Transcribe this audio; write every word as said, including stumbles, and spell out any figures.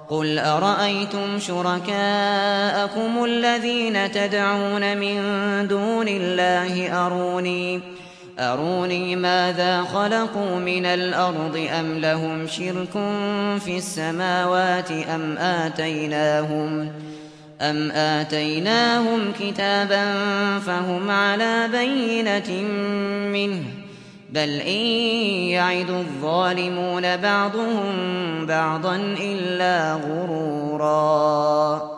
قُلْ أَرَأَيْتُمْ شُرَكَاءَكُمُ الَّذِينَ تَدْعُونَ مِن دُونِ اللَّهِ أَرُونِي أروني ماذا خلقوا من الأرض أم لهم شرك في السماوات أم آتيناهم أم آتيناهم كتابا فهم على بينة منه بل إن يعد الظالمون بعضهم بعضا إلا غرورا